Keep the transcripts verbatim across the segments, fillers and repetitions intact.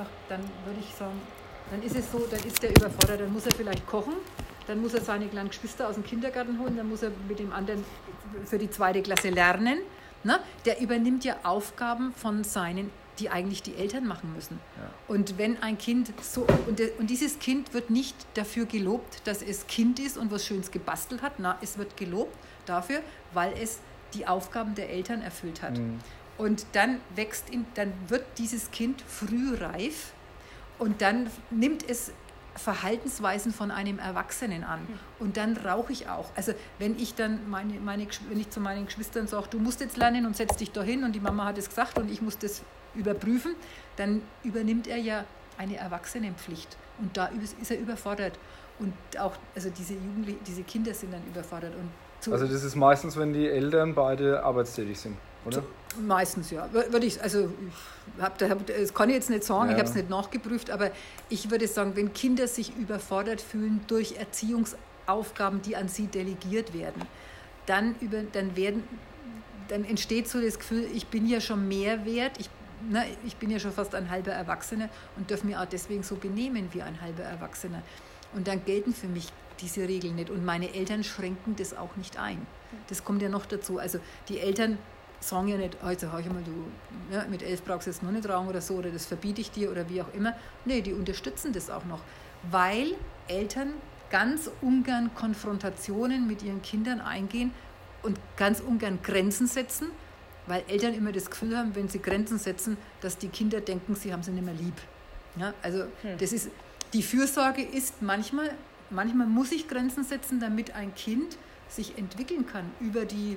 einfach, dann würde ich sagen, dann ist es so, dann ist der überfordert, dann muss er vielleicht kochen, dann muss er seine kleinen Geschwister aus dem Kindergarten holen, dann muss er mit dem anderen für die zweite Klasse lernen. Ne? Der übernimmt ja Aufgaben von seinen, die eigentlich die Eltern machen müssen. Ja. Und wenn ein Kind so, und, de, und dieses Kind wird nicht dafür gelobt, dass es Kind ist und was Schönes gebastelt hat, na, es wird gelobt dafür, weil es die Aufgaben der Eltern erfüllt hat. Mhm. Und dann wächst, in, dann wird dieses Kind frühreif und dann nimmt es Verhaltensweisen von einem Erwachsenen an. Und dann rauche ich auch. Also wenn ich dann meine, meine, wenn ich zu meinen Geschwistern sage, du musst jetzt lernen und setz dich da hin und die Mama hat es gesagt und ich muss das überprüfen, dann übernimmt er ja eine Erwachsenenpflicht. Und da ist er überfordert. Und auch, also diese Jugendlichen, diese Kinder sind dann überfordert. Und zu, also das ist meistens, wenn die Eltern beide arbeitstätig sind, oder? Zu, meistens, ja. Würde ich, also ich hab, das kann ich jetzt nicht sagen, ja. Ich habe es nicht nachgeprüft, aber ich würde sagen, wenn Kinder sich überfordert fühlen durch Erziehungsaufgaben, die an sie delegiert werden, dann, über, dann, werden, dann entsteht so das Gefühl, ich bin ja schon mehr wert, ich, ne, ich bin ja schon fast ein halber Erwachsener und darf mich auch deswegen so benehmen wie ein halber Erwachsener. Und dann gelten für mich diese Regeln nicht. Und meine Eltern schränken das auch nicht ein. Das kommt ja noch dazu. Also die Eltern sagen ja nicht, also hau ich mal, du ja, mit elf brauchst du jetzt noch nicht rauchen oder so, oder das verbiete ich dir oder wie auch immer. Nee, die unterstützen das auch noch. Weil Eltern ganz ungern Konfrontationen mit ihren Kindern eingehen und ganz ungern Grenzen setzen, weil Eltern immer das Gefühl haben, wenn sie Grenzen setzen, dass die Kinder denken, sie haben sie nicht mehr lieb. Ja, also hm. das ist, die Fürsorge ist manchmal, manchmal muss ich Grenzen setzen, damit ein Kind sich entwickeln kann über die,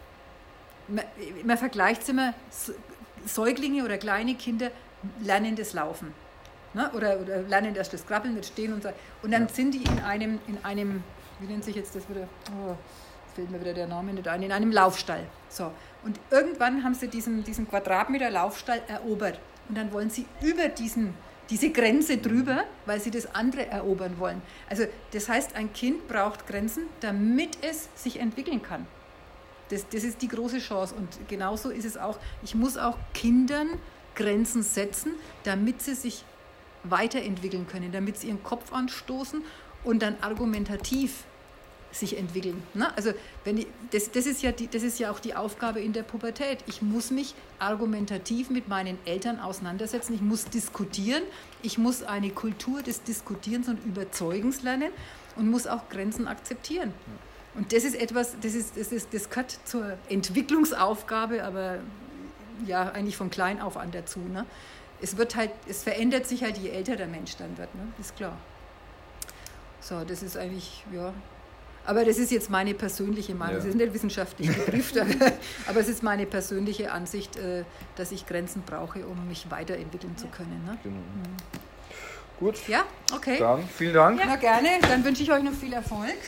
man, man vergleicht es immer, Säuglinge oder kleine Kinder lernen das Laufen. Ne? Oder, oder lernen erst das Krabbeln, das Stehen und so. Und dann ja. sind die in einem, in einem, wie nennt sich jetzt das wieder, oh, fällt mir wieder der Name nicht ein, in einem Laufstall. So. Und irgendwann haben sie diesen, diesen Quadratmeter Laufstall erobert. Und dann wollen sie über diesen, diese Grenze drüber, weil sie das andere erobern wollen. Also das heißt, ein Kind braucht Grenzen, damit es sich entwickeln kann. Das, das ist die große Chance. Und genauso ist es auch, ich muss auch Kindern Grenzen setzen, damit sie sich weiterentwickeln können, damit sie ihren Kopf anstoßen und dann argumentativ sich entwickeln. Ne? Also wenn ich, das, das, ist ja die, das ist ja auch die Aufgabe in der Pubertät. Ich muss mich argumentativ mit meinen Eltern auseinandersetzen. Ich muss diskutieren. Ich muss eine Kultur des Diskutierens und Überzeugens lernen und muss auch Grenzen akzeptieren. Und das ist etwas, das ist, das ist, das gehört zur Entwicklungsaufgabe, aber ja eigentlich von klein auf an dazu. Ne? Es wird halt, es verändert sich halt, je älter der Mensch dann wird, ne? Ist klar. So, das ist eigentlich, ja. Aber das ist jetzt meine persönliche Meinung. Es ja. ist nicht wissenschaftlich geprüft, aber, aber es ist meine persönliche Ansicht, dass ich Grenzen brauche, um mich weiterentwickeln zu können. Ne? Genau. Mhm. Gut. Ja, okay. Dann vielen Dank. Ja, na gerne. Dann wünsche ich euch noch viel Erfolg.